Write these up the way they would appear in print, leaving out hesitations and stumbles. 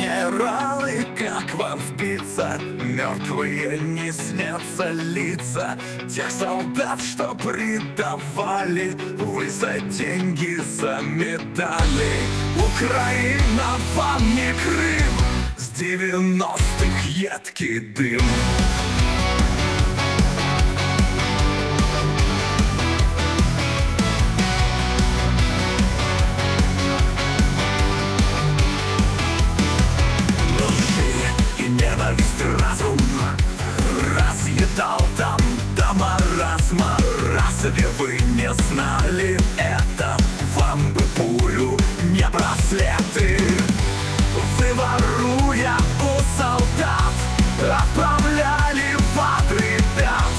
генералы, как вам спится? Мертвые не снятся лица тех солдат, что предавали. Вы за деньги, за медали. Украина вам не Крым, с 90-х едкий дым. Разум разъедал там до маразма. Разве вы не знали это? Вам бы пулю, не браслеты. Вы, воруя у солдат, отправляли в ад ребят.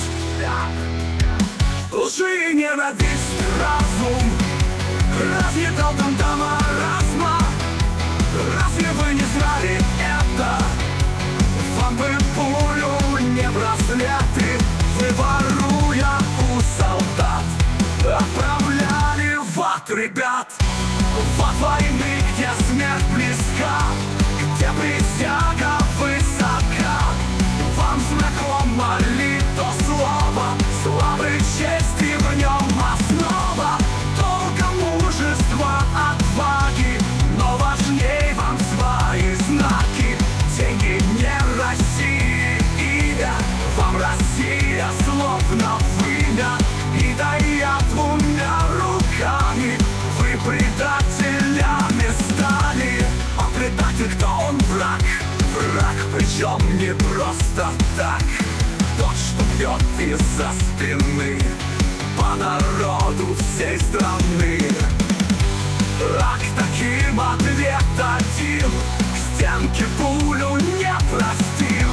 Лжи и ненависть разум разъедал там до маразма. Разве вы не знали это? Вам бы пулю, не браслеты. Вы, воруя у солдат, отправляли в ад ребят. В ад войны, где смерть близка, где присяга высока. Вам знакомо ли то слово? Славы чести в нем основа. Только мужество, отваги, но важней вам свои знаки. Деньги не России имя, вам Россия словно вымя. И дая двумя руками, вы предателями стали. А предатель, кто он? Враг. Враг, причем не просто так. Тот, что бьет из-за спины по народу всей страны. А к таким ответ один: к стенке пулю не простим.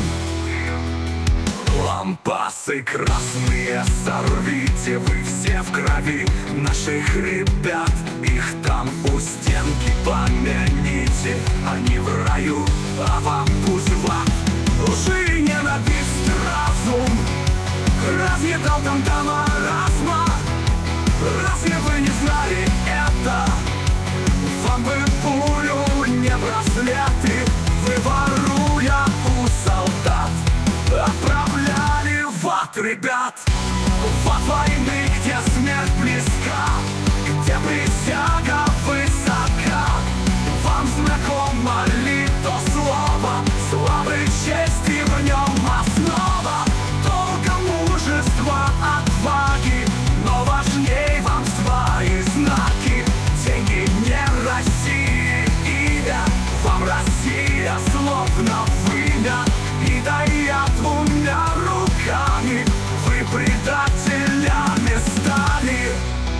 Лампасы красные сорвите, вы все в крови наших ребят. Их там у стенки помяните, они в раю, а вам пусть в ад. Лжи и ненависть разум разъедал там до маразма. Разве вы не знали это? Вам бы пулю, не браслеты. Вы, воруя у солдат, отправляли в ад ребят. В ад войны, где смерть близка, где присяга высока. Вам знакомо ли то слово? Славы чести в нем основа. Только мужество, отваги, но важней вам свои знаки. Деньги не России имя, вам Россия словно вымя. И дая двумя руками, вы предателями стали.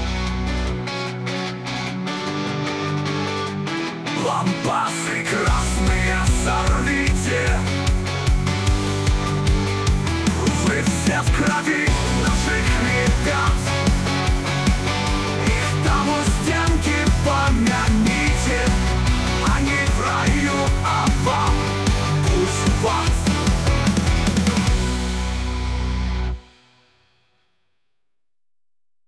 Лампасы красные сорвите, вы все в крови